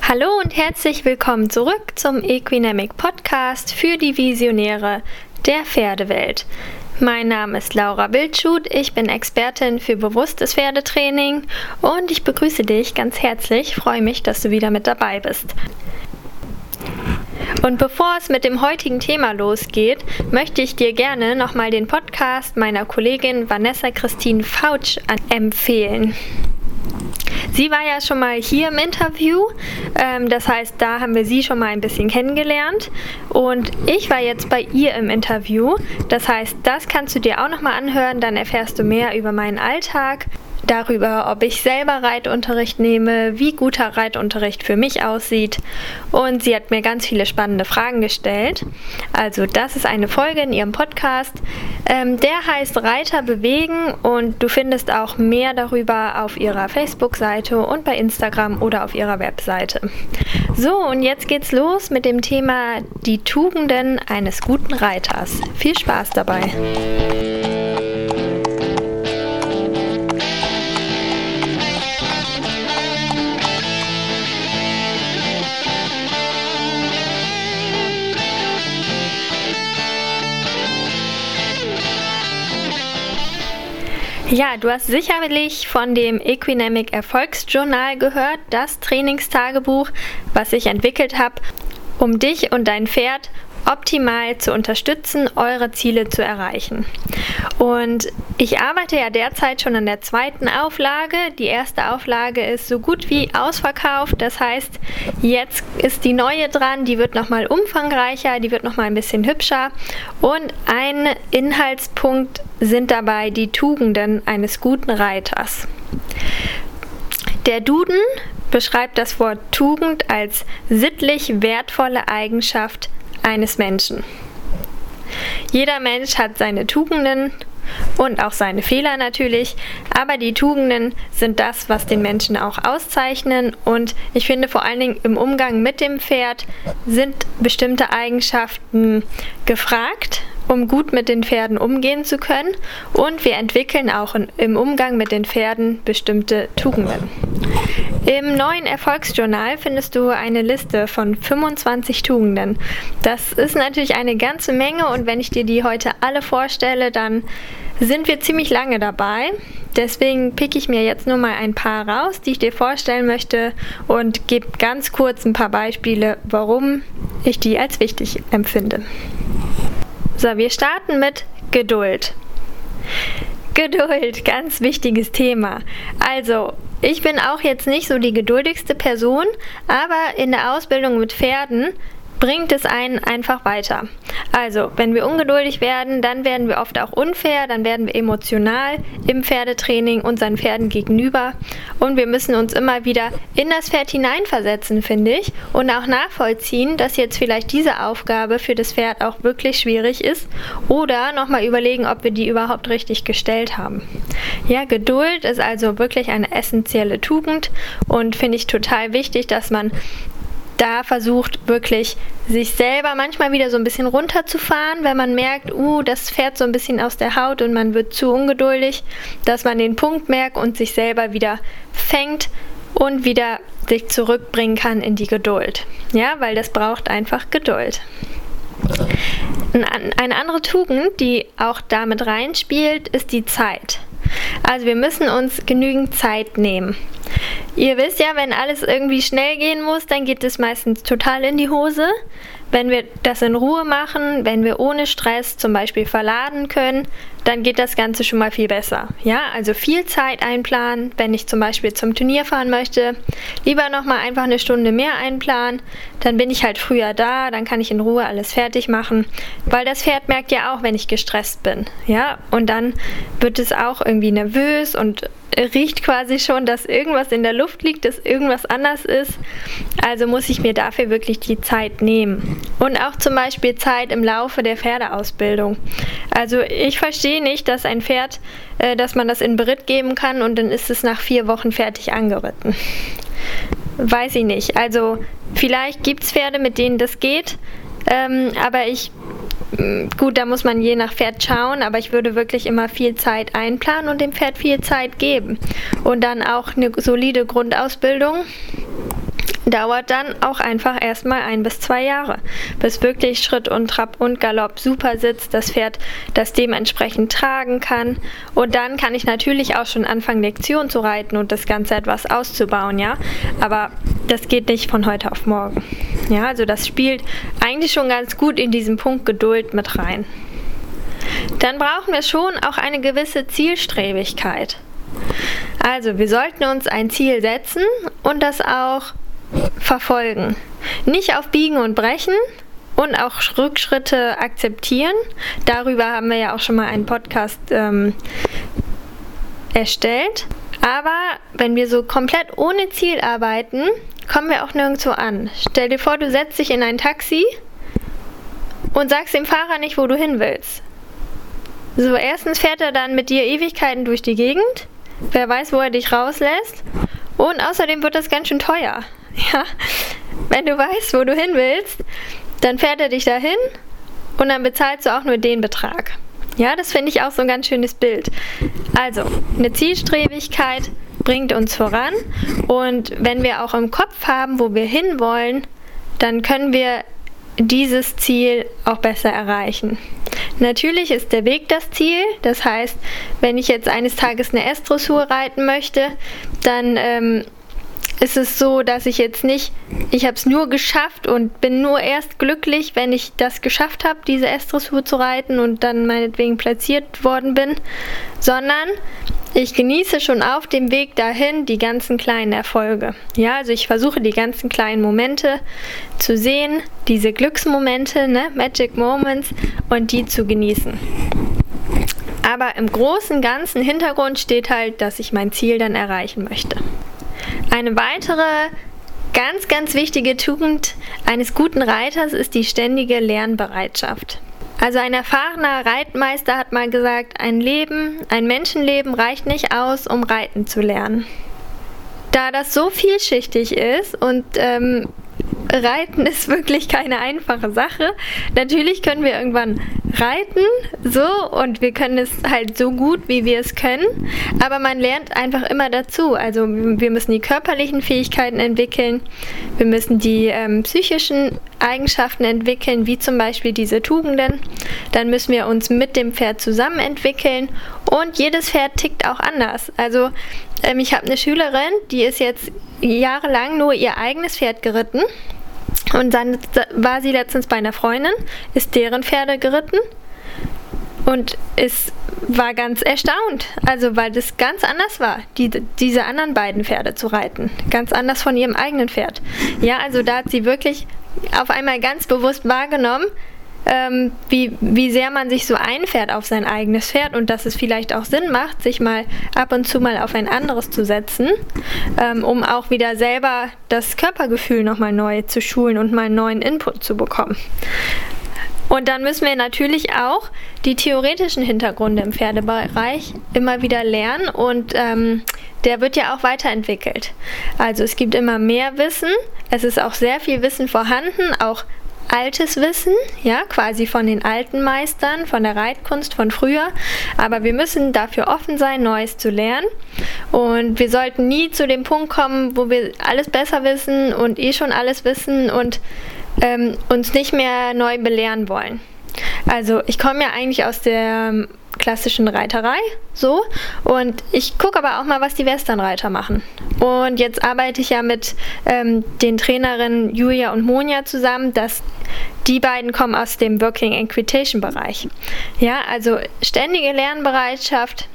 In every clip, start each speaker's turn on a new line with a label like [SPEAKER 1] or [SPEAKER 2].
[SPEAKER 1] Hallo und herzlich willkommen zurück zum Equinemic Podcast für die Visionäre der Pferdewelt. Mein Name ist Laura Wildschut, ich bin Expertin für bewusstes Pferdetraining und ich begrüße dich ganz herzlich, freue mich, dass du wieder mit dabei bist. Und bevor es mit dem heutigen Thema losgeht, möchte ich dir gerne nochmal den Podcast meiner Kollegin Vanessa Christine Fautsch empfehlen. Sie war ja schon mal hier im Interview, das heißt, da haben wir sie schon mal ein bisschen kennengelernt und ich war jetzt bei ihr im Interview, das heißt, das kannst du dir auch nochmal anhören, dann erfährst du mehr über meinen Alltag, darüber, ob ich selber Reitunterricht nehme, wie guter Reitunterricht für mich aussieht und sie hat mir ganz viele spannende Fragen gestellt. Also das ist eine Folge in ihrem Podcast, der heißt Reiter bewegen und du findest auch mehr darüber auf ihrer Facebook-Seite und bei Instagram oder auf ihrer Webseite. So, und jetzt geht's los mit dem Thema die Tugenden eines guten Reiters. Viel Spaß dabei! Ja, du hast sicherlich von dem Equinemic Erfolgsjournal gehört, das Trainingstagebuch, was ich entwickelt habe, um dich und dein Pferd optimal zu unterstützen, eure Ziele zu erreichen. Und ich arbeite ja derzeit schon an der zweiten Auflage. Die erste Auflage ist so gut wie ausverkauft. Das heißt, jetzt ist die neue dran. Die wird nochmal umfangreicher, die wird nochmal ein bisschen hübscher. Und ein Inhaltspunkt sind dabei die Tugenden eines guten Reiters. Der Duden beschreibt das Wort Tugend als sittlich wertvolle Eigenschaft eines Menschen. Jeder Mensch hat seine Tugenden und auch seine Fehler natürlich, aber die Tugenden sind das, was den Menschen auch auszeichnen und ich finde vor allen Dingen im Umgang mit dem Pferd sind bestimmte Eigenschaften gefragt, um gut mit den Pferden umgehen zu können und wir entwickeln auch im Umgang mit den Pferden bestimmte Tugenden. Im neuen Erfolgsjournal findest du eine Liste von 25 Tugenden. Das ist natürlich eine ganze Menge und wenn ich dir die heute alle vorstelle, dann sind wir ziemlich lange dabei. Deswegen picke ich mir jetzt nur mal ein paar raus, die ich dir vorstellen möchte und gebe ganz kurz ein paar Beispiele, warum ich die als wichtig empfinde. So, wir starten mit Geduld. Geduld, ganz wichtiges Thema. Also, ich bin auch jetzt nicht so die geduldigste Person, aber in der Ausbildung mit Pferden bringt es einen einfach weiter. Also, wenn wir ungeduldig werden, dann werden wir oft auch unfair, dann werden wir emotional im Pferdetraining unseren Pferden gegenüber und wir müssen uns immer wieder in das Pferd hineinversetzen, finde ich, und auch nachvollziehen, dass jetzt vielleicht diese Aufgabe für das Pferd auch wirklich schwierig ist oder nochmal überlegen, ob wir die überhaupt richtig gestellt haben. Ja, Geduld ist also wirklich eine essentielle Tugend und finde ich total wichtig, dass man da versucht wirklich sich selber manchmal wieder so ein bisschen runterzufahren, wenn man merkt, das Pferd so ein bisschen aus der Haut und man wird zu ungeduldig, dass man den Punkt merkt und sich selber wieder fängt und wieder sich zurückbringen kann in die Geduld. Ja, weil das braucht einfach Geduld. Eine andere Tugend, die auch damit reinspielt, ist die Zeit. Also wir müssen uns genügend Zeit nehmen. Ihr wisst ja, wenn alles irgendwie schnell gehen muss, dann geht es meistens total in die Hose. Wenn wir das in Ruhe machen, wenn wir ohne Stress zum Beispiel verladen können, dann geht das Ganze schon mal viel besser. Ja, also viel Zeit einplanen, wenn ich zum Beispiel zum Turnier fahren möchte, lieber nochmal einfach eine Stunde mehr einplanen, dann bin ich halt früher da, dann kann ich in Ruhe alles fertig machen, weil das Pferd merkt ja auch, wenn ich gestresst bin. Ja, und dann wird es auch irgendwie nervös und riecht quasi schon, dass irgendwas in der Luft liegt, dass irgendwas anders ist. Also muss ich mir dafür wirklich die Zeit nehmen. Und auch zum Beispiel Zeit im Laufe der Pferdeausbildung. Also ich verstehe nicht, dass ein Pferd, dass man das in Beritt geben kann und dann ist es nach 4 Wochen fertig angeritten. Weiß ich nicht. Also vielleicht gibt es Pferde, mit denen das geht, aber gut, da muss man je nach Pferd schauen, aber ich würde wirklich immer viel Zeit einplanen und dem Pferd viel Zeit geben. Und dann auch eine solide Grundausbildung, dauert dann auch einfach erstmal 1 bis 2 Jahre, bis wirklich Schritt und Trab und Galopp super sitzt, das Pferd das dementsprechend tragen kann. Und dann kann ich natürlich auch schon anfangen, Lektion zu reiten und das Ganze etwas auszubauen, ja. Aber das geht nicht von heute auf morgen. Ja, also das spielt eigentlich schon ganz gut in diesen Punkt Geduld mit rein. Dann brauchen wir schon auch eine gewisse Zielstrebigkeit. Also wir sollten uns ein Ziel setzen und das auch verfolgen. Nicht auf Biegen und Brechen und auch Rückschritte akzeptieren. Darüber haben wir ja auch schon mal einen Podcast erstellt. Aber wenn wir so komplett ohne Ziel arbeiten, kommen wir auch nirgendwo an. Stell dir vor, du setzt dich in ein Taxi und sagst dem Fahrer nicht, wo du hin willst. So, erstens fährt er dann mit dir Ewigkeiten durch die Gegend. Wer weiß, wo er dich rauslässt. Und außerdem wird das ganz schön teuer. Ja, wenn du weißt, wo du hin willst, dann fährt er dich dahin und dann bezahlst du auch nur den Betrag. Ja, das finde ich auch so ein ganz schönes Bild. Also, eine Zielstrebigkeit bringt uns voran. Und wenn wir auch im Kopf haben, wo wir hinwollen, dann können wir dieses Ziel auch besser erreichen. Natürlich ist der Weg das Ziel, das heißt, wenn ich jetzt eines Tages eine S-Dressur reiten möchte, dann ist es so, dass ich jetzt nicht, ich habe es nur geschafft und bin nur erst glücklich, wenn ich das geschafft habe, diese S-Dressur zu reiten und dann meinetwegen platziert worden bin, sondern ich genieße schon auf dem Weg dahin die ganzen kleinen Erfolge. Ja, also ich versuche die ganzen kleinen Momente zu sehen, diese Glücksmomente, ne, Magic Moments, und die zu genießen. Aber im großen ganzen Hintergrund steht halt, dass ich mein Ziel dann erreichen möchte. Eine weitere ganz, ganz wichtige Tugend eines guten Reiters ist die ständige Lernbereitschaft. Also ein erfahrener Reitmeister hat mal gesagt, ein Menschenleben reicht nicht aus, um reiten zu lernen. Da das so vielschichtig ist und Reiten ist wirklich keine einfache Sache. Natürlich können wir irgendwann reiten, so, und wir können es halt so gut, wie wir es können, aber man lernt einfach immer dazu. Also wir müssen die körperlichen Fähigkeiten entwickeln, wir müssen die psychischen Eigenschaften entwickeln, wie zum Beispiel diese Tugenden. Dann müssen wir uns mit dem Pferd zusammen entwickeln und jedes Pferd tickt auch anders. Also ich habe eine Schülerin, die ist jetzt jahrelang nur ihr eigenes Pferd geritten. Und dann war sie letztens bei einer Freundin, ist deren Pferde geritten und war ganz erstaunt, also weil das ganz anders war, diese anderen beiden Pferde zu reiten, ganz anders von ihrem eigenen Pferd. Ja, also da hat sie wirklich auf einmal ganz bewusst wahrgenommen, wie sehr man sich so einfährt auf sein eigenes Pferd und dass es vielleicht auch Sinn macht, sich mal ab und zu mal auf ein anderes zu setzen, um auch wieder selber das Körpergefühl nochmal neu zu schulen und mal einen neuen Input zu bekommen. Und dann müssen wir natürlich auch die theoretischen Hintergründe im Pferdebereich immer wieder lernen und der wird ja auch weiterentwickelt. Also es gibt immer mehr Wissen, es ist auch sehr viel Wissen vorhanden, auch altes Wissen, ja, quasi von den alten Meistern, von der Reitkunst von früher, aber wir müssen dafür offen sein, Neues zu lernen und wir sollten nie zu dem Punkt kommen, wo wir alles besser wissen und schon alles wissen und uns nicht mehr neu belehren wollen. Also ich komme ja eigentlich aus der klassischen Reiterei, so, und ich gucke aber auch mal, was die Westernreiter machen. Und jetzt arbeite ich ja mit den Trainerinnen Julia und Monja zusammen, die beiden kommen aus dem Working Equitation Bereich. Ja, also ständige Lernbereitschaft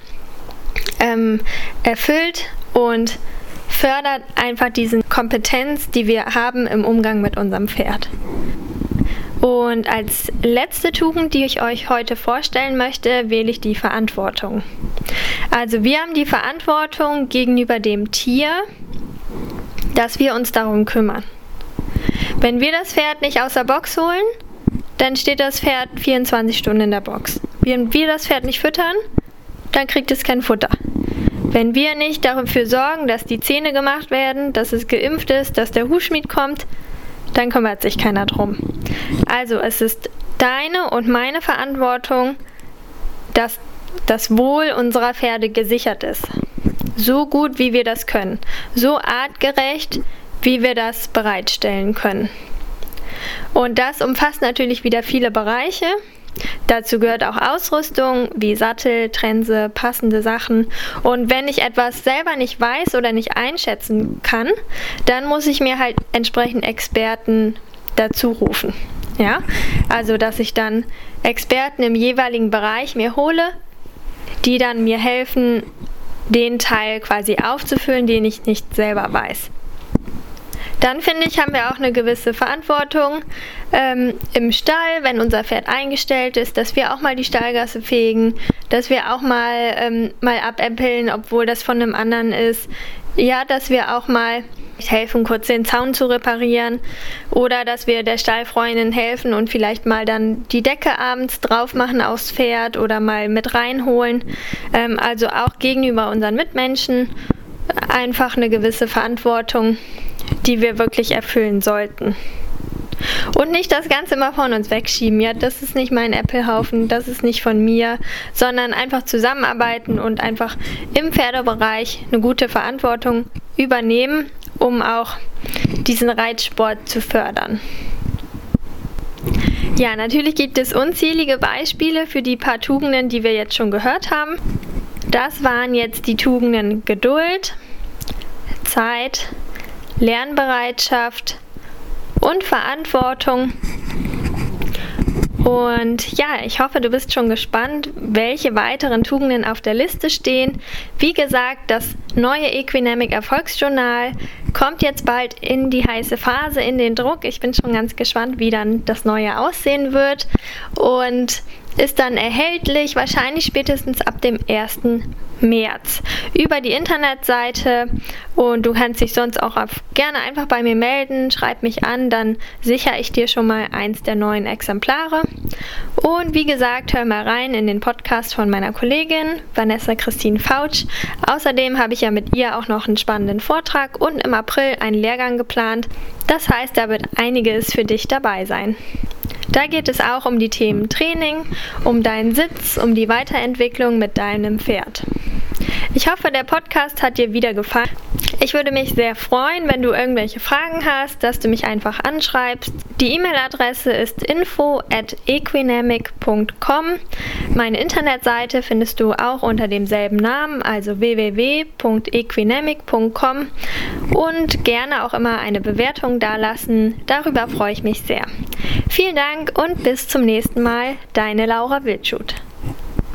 [SPEAKER 1] erfüllt und fördert einfach diese Kompetenz, die wir haben im Umgang mit unserem Pferd. Und als letzte Tugend, die ich euch heute vorstellen möchte, wähle ich die Verantwortung. Also wir haben die Verantwortung gegenüber dem Tier, dass wir uns darum kümmern. Wenn wir das Pferd nicht aus der Box holen, dann steht das Pferd 24 Stunden in der Box. Wenn wir das Pferd nicht füttern, dann kriegt es kein Futter. Wenn wir nicht dafür sorgen, dass die Zähne gemacht werden, dass es geimpft ist, dass der Hufschmied kommt, dann kümmert sich keiner drum. Also es ist deine und meine Verantwortung, dass das Wohl unserer Pferde gesichert ist. So gut, wie wir das können. So artgerecht, wie wir das bereitstellen können. Und das umfasst natürlich wieder viele Bereiche. Dazu gehört auch Ausrüstung wie Sattel, Trense, passende Sachen. Und wenn ich etwas selber nicht weiß oder nicht einschätzen kann, dann muss ich mir halt entsprechend Experten dazu rufen. Ja? Also, dass ich dann Experten im jeweiligen Bereich mir hole, die dann mir helfen, den Teil quasi aufzufüllen, den ich nicht selber weiß. Dann finde ich, haben wir auch eine gewisse Verantwortung im Stall, wenn unser Pferd eingestellt ist, dass wir auch mal die Stallgasse fegen, dass wir auch mal abäppeln, obwohl das von einem anderen ist. Ja, dass wir auch mal helfen, kurz den Zaun zu reparieren oder dass wir der Stallfreundin helfen und vielleicht mal dann die Decke abends drauf machen aufs Pferd oder mal mit reinholen. Also auch gegenüber unseren Mitmenschen einfach eine gewisse Verantwortung, die wir wirklich erfüllen sollten. Und nicht das Ganze immer von uns wegschieben. Ja, das ist nicht mein Äpfelhaufen, das ist nicht von mir, sondern einfach zusammenarbeiten und einfach im Pferdebereich eine gute Verantwortung übernehmen, um auch diesen Reitsport zu fördern. Ja, natürlich gibt es unzählige Beispiele für die paar Tugenden, die wir jetzt schon gehört haben. Das waren jetzt die Tugenden Geduld, Zeit, Lernbereitschaft und Verantwortung. Und ja, ich hoffe, du bist schon gespannt, welche weiteren Tugenden auf der Liste stehen. Wie gesagt, das neue Equinamic Erfolgsjournal kommt jetzt bald in die heiße Phase, in den Druck. Ich bin schon ganz gespannt, wie dann das neue aussehen wird und ist dann erhältlich, wahrscheinlich spätestens ab dem 1. März über die Internetseite, und du kannst dich sonst auch gerne einfach bei mir melden, schreib mich an, dann sichere ich dir schon mal eins der neuen Exemplare. Und wie gesagt, hör mal rein in den Podcast von meiner Kollegin Vanessa Christine Fautsch. Außerdem habe ich ja mit ihr auch noch einen spannenden Vortrag und im April einen Lehrgang geplant. Das heißt, da wird einiges für dich dabei sein. Da geht es auch um die Themen Training, um deinen Sitz, um die Weiterentwicklung mit deinem Pferd. Ich hoffe, der Podcast hat dir wieder gefallen. Ich würde mich sehr freuen, wenn du irgendwelche Fragen hast, dass du mich einfach anschreibst. Die E-Mail-Adresse ist info@equinamic.com. Meine Internetseite findest du auch unter demselben Namen, also www.equinamic.com, und gerne auch immer eine Bewertung dalassen. Darüber freue ich mich sehr. Vielen Dank und bis zum nächsten Mal. Deine Laura Wildschut.